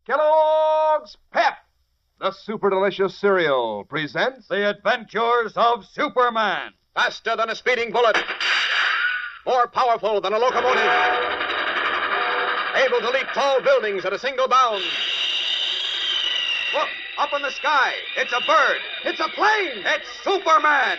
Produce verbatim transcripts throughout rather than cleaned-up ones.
Kellogg's Pep, the super delicious cereal, presents The Adventures of Superman. Faster than a speeding bullet. More powerful than a locomotive. Able to leap tall buildings at a single bound. Look, up in the sky. It's a bird. It's a plane. It's Superman.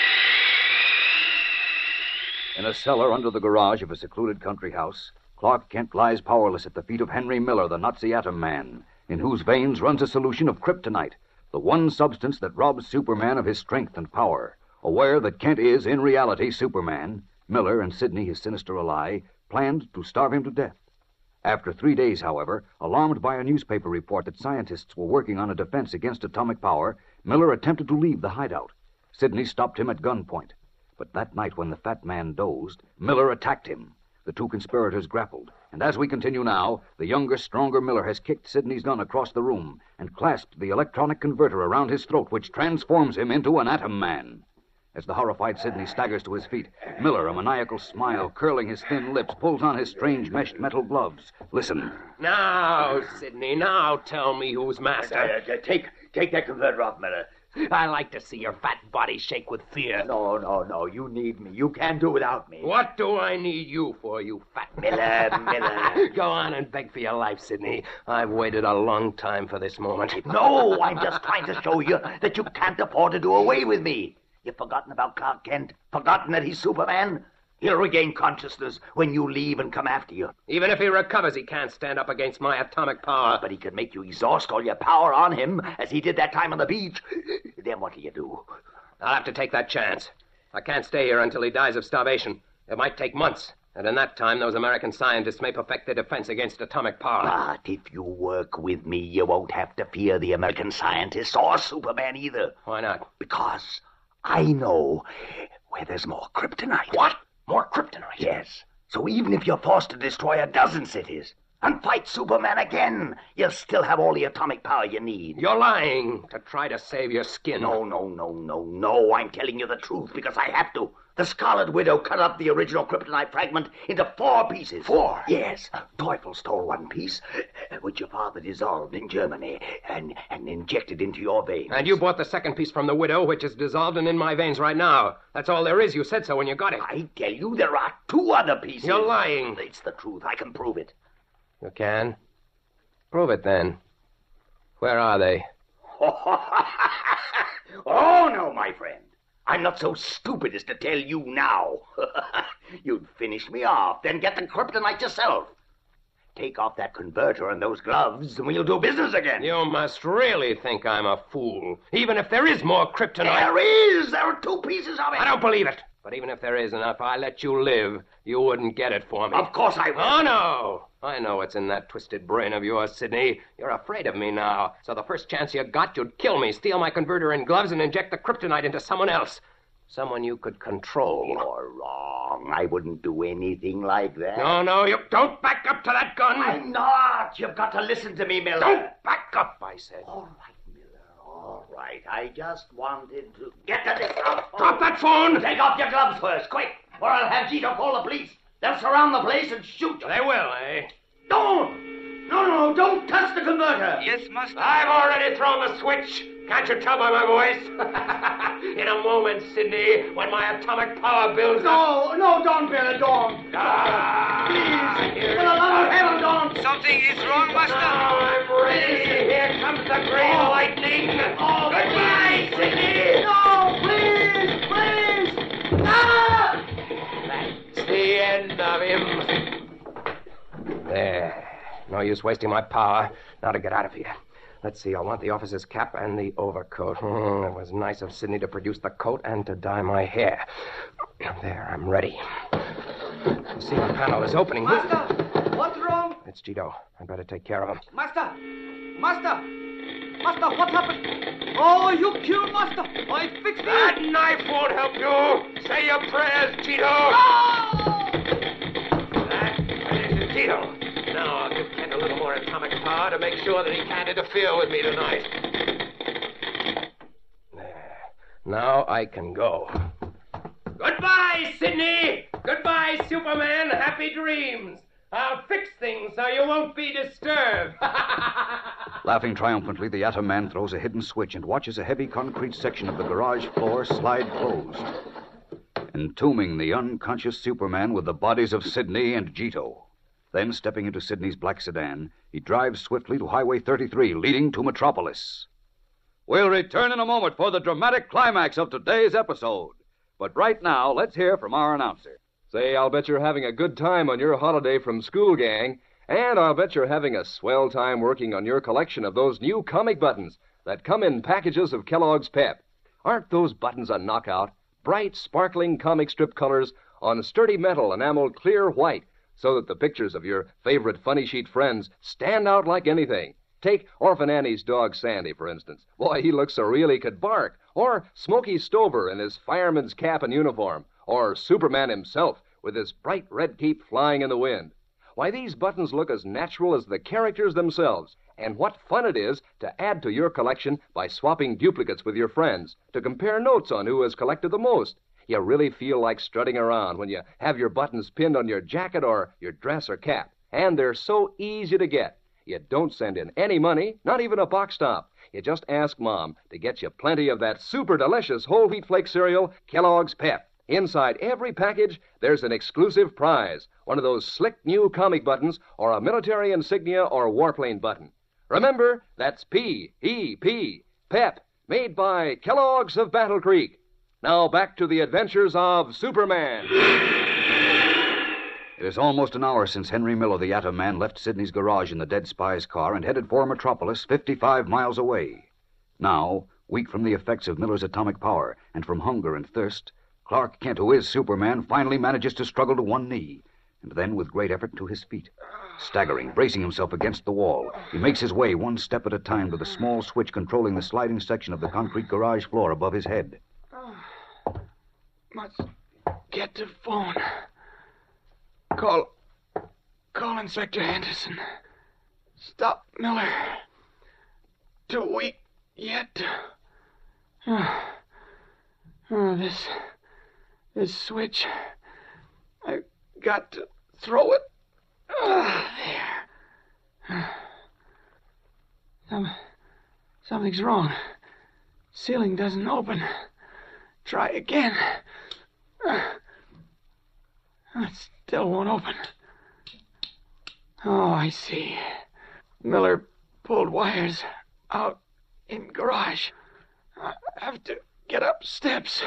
In a cellar under the garage of a secluded country house, Clark Kent lies powerless at the feet of Henry Miller, the Nazi atom man, in whose veins runs a solution of kryptonite, the one substance that robs Superman of his strength and power. Aware that Kent is, in reality, Superman, Miller and Sidney, his sinister ally, planned to starve him to death. After three days, however, alarmed by a newspaper report that scientists were working on a defense against atomic power, Miller attempted to leave the hideout. Sidney stopped him at gunpoint. But that night, when the fat man dozed, Miller attacked him. The two conspirators grappled, and as we continue now, the younger, stronger Miller has kicked Sidney's gun across the room and clasped the electronic converter around his throat, which transforms him into an atom man. As the horrified Sidney staggers to his feet, Miller, a maniacal smile curling his thin lips, pulls on his strange meshed metal gloves. Listen. Now, Sidney, now tell me who's master. Uh, uh, take, take that converter off, Miller. I like to see your fat body shake with fear. No, no, no. You need me. You can't do without me. What do I need you for, you fat Miller, Miller. Go on and beg for your life, Sidney. I've waited a long time for this moment. No, I'm just trying to show you that you can't afford to do away with me. You've forgotten about Clark Kent? Forgotten that he's Superman? He'll regain consciousness when you leave and come after you. Even if he recovers, he can't stand up against my atomic power. But he can make you exhaust all your power on him, as he did that time on the beach. Then what do you do? I'll have to take that chance. I can't stay here until he dies of starvation. It might take months. And in that time, those American scientists may perfect their defense against atomic power. But if you work with me, you won't have to fear the American scientists or Superman either. Why not? Because I know where there's more kryptonite. What? More kryptonite? Yes. So even if you're forced to destroy a dozen cities and fight Superman again, you'll still have all the atomic power you need. You're lying to try to save your skin. No, no, no, no, no. I'm telling you the truth because I have to. The Scarlet Widow cut up the original kryptonite fragment into four pieces. Four? Yes. Teufel stole one piece, which your father dissolved in Germany and, and injected into your veins. And you bought the second piece from the Widow, which is dissolved and in my veins right now. That's all there is. You said so when you got it. I tell you, there are two other pieces. You're lying. It's the truth. I can prove it. You can? Prove it, then. Where are they? Oh, no, my friend. I'm not so stupid as to tell you now. You'd finish me off, then get the kryptonite yourself. Take off that converter and those gloves, and we'll do business again. You must really think I'm a fool. Even if there is more kryptonite... There is! There are two pieces of it! I don't believe it. But even if there is, and if I let you live, you wouldn't get it for me. Of course I will. Oh, no! I know what's in that twisted brain of yours, Sidney. You're afraid of me now. So the first chance you got, you'd kill me, steal my converter and gloves, and inject the kryptonite into someone else. Someone you could control. You're wrong. I wouldn't do anything like that. No, no, you don't back up to that gun. I'm not. You've got to listen to me, Miller. Don't back up, I said. All right, Miller. All right. I just wanted to get to this house. Drop that phone. Take off your gloves first, quick, or I'll have Gito call the police. They'll surround the place and shoot you. They will, eh? Don't! No, no, don't touch the converter. Yes, Master. I've already thrown the switch. Can't you tell by my voice? In a moment, Sidney, when my atomic power builds No, up... no, don't, Miller, don't. Ah, Please, for the love of heaven, don't. Something is wrong, Master. Now I'm ready. Here comes the green lightning. Oh, Goodbye, Sidney. No, please, please. Ah! That's the end of him. There. No use wasting my power. Now to get out of here. Let's see, I want the officer's cap and the overcoat. Hmm, it was nice of Sidney to produce the coat and to dye my hair. There, I'm ready. The ceiling panel is opening. Master, what's wrong? It's Gito. I'd better take care of him. Master, Master, Master, what happened? Oh, you killed Master. I fixed it. That knife won't help you. Say your prayers, Gito. Oh! That finishes Gito. Now I'll give Kent a little more atomic power to make sure that he can't interfere with me tonight. There. Now I can go. Goodbye, Sidney! Goodbye, Superman! Happy dreams! I'll fix things so you won't be disturbed. Laughing triumphantly, the Atom Man throws a hidden switch and watches a heavy concrete section of the garage floor slide closed, entombing the unconscious Superman with the bodies of Sidney and Jito. Then, stepping into Sidney's black sedan, he drives swiftly to Highway thirty-three, leading to Metropolis. We'll return in a moment for the dramatic climax of today's episode. But right now, let's hear from our announcer. Say, I'll bet you're having a good time on your holiday from school, gang. And I'll bet you're having a swell time working on your collection of those new comic buttons that come in packages of Kellogg's Pep. Aren't those buttons a knockout? Bright, sparkling comic strip colors on sturdy metal enameled clear white, so that the pictures of your favorite funny sheet friends stand out like anything. Take Orphan Annie's dog Sandy, for instance. Boy, he looks so real he could bark. Or Smokey Stover in his fireman's cap and uniform. Or Superman himself with his bright red cape flying in the wind. Why, these buttons look as natural as the characters themselves. And what fun it is to add to your collection by swapping duplicates with your friends, to compare notes on who has collected the most. You really feel like strutting around when you have your buttons pinned on your jacket or your dress or cap. And they're so easy to get. You don't send in any money, not even a box top. You just ask Mom to get you plenty of that super delicious whole wheat flake cereal, Kellogg's Pep. Inside every package, there's an exclusive prize, one of those slick new comic buttons or a military insignia or warplane button. Remember, that's P E P, Pep, made by Kellogg's of Battle Creek. Now back to the adventures of Superman. It is almost an hour since Henry Miller, the Atom Man, left Sidney's garage in the dead spy's car and headed for Metropolis, fifty-five miles away. Now, weak from the effects of Miller's atomic power and from hunger and thirst, Clark Kent, who is Superman, finally manages to struggle to one knee, and then, with great effort, to his feet. Staggering, bracing himself against the wall, he makes his way one step at a time to the small switch controlling the sliding section of the concrete garage floor above his head. Must get the phone. Call... Call Inspector Henderson. Stop Miller. Too weak yet. Oh, oh this... This switch. I've got to throw it. Ah, there. Some, something's wrong. Ceiling doesn't open. Try again. It still won't open. Oh, I see. Miller pulled wires out in garage. I have to get up steps.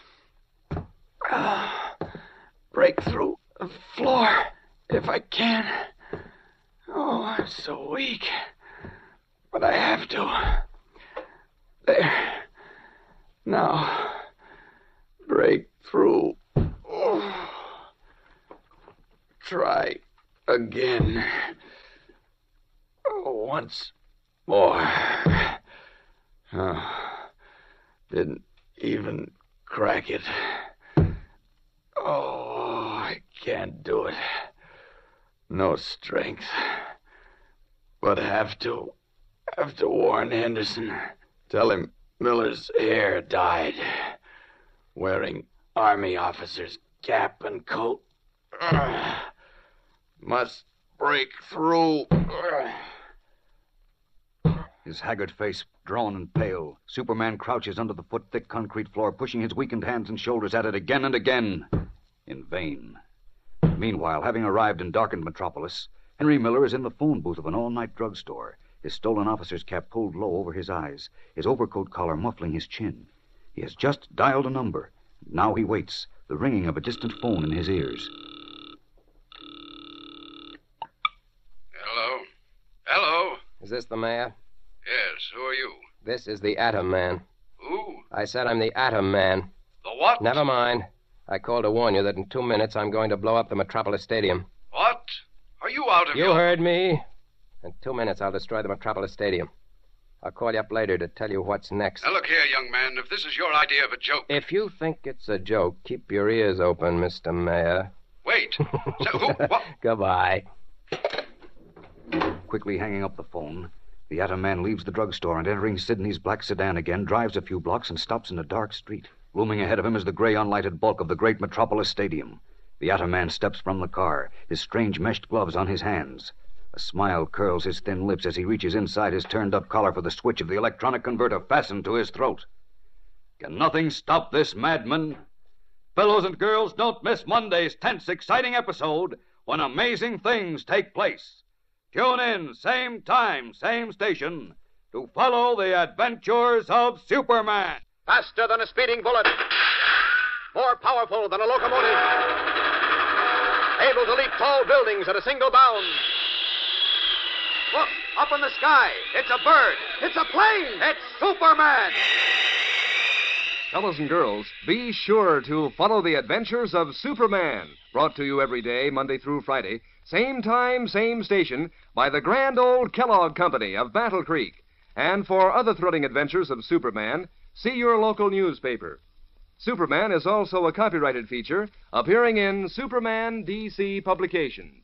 Uh, break through the floor if I can. Oh, I'm so weak. But I have to. There. Now, break through. Oh. Try again. Oh, once more. Oh, didn't even crack it. Oh, I can't do it. No strength. But have to. Have to warn Henderson. Tell him Miller's heir died. Wearing army officer's cap and coat. Ugh. Must break through. Ugh. His haggard face drawn and pale, Superman crouches under the foot-thick concrete floor, pushing his weakened hands and shoulders at it again and again. In vain. Meanwhile, having arrived in darkened Metropolis, Henry Miller is in the phone booth of an all-night drugstore, his stolen officer's cap pulled low over his eyes, his overcoat collar muffling his chin. He has just dialed a number. Now he waits, the ringing of a distant phone in his ears. Hello? Hello? Is this the mayor? Yes, who are you? This is the Atom Man. Who? I said I'm the Atom Man. The what? Never mind. I called to warn you that in two minutes I'm going to blow up the Metropolis Stadium. What? Are you out of You your... heard me. In two minutes I'll destroy the Metropolis Stadium. I'll call you up later to tell you what's next. Now, look here, young man. If this is your idea of a joke... If you think it's a joke, keep your ears open, Mister Mayor. Wait. So, who... What? Goodbye. Quickly hanging up the phone, the Atom Man leaves the drugstore and, entering Sidney's black sedan again, drives a few blocks and stops in a dark street. Looming ahead of him is the gray, unlighted bulk of the great Metropolis Stadium. The Atom Man steps from the car, his strange meshed gloves on his hands. A smile curls his thin lips as he reaches inside his turned-up collar for the switch of the electronic converter fastened to his throat. Can nothing stop this madman? Fellows and girls, don't miss Monday's tense, exciting episode when amazing things take place. Tune in, same time, same station, to follow the adventures of Superman. Faster than a speeding bullet. More powerful than a locomotive. Able to leap tall buildings at a single bound. Look, up in the sky. It's a bird. It's a plane. It's Superman. Fellows and girls, be sure to follow the adventures of Superman, brought to you every day, Monday through Friday, same time, same station, by the grand old Kellogg Company of Battle Creek. And for other thrilling adventures of Superman, see your local newspaper. Superman is also a copyrighted feature appearing in Superman D C Publications.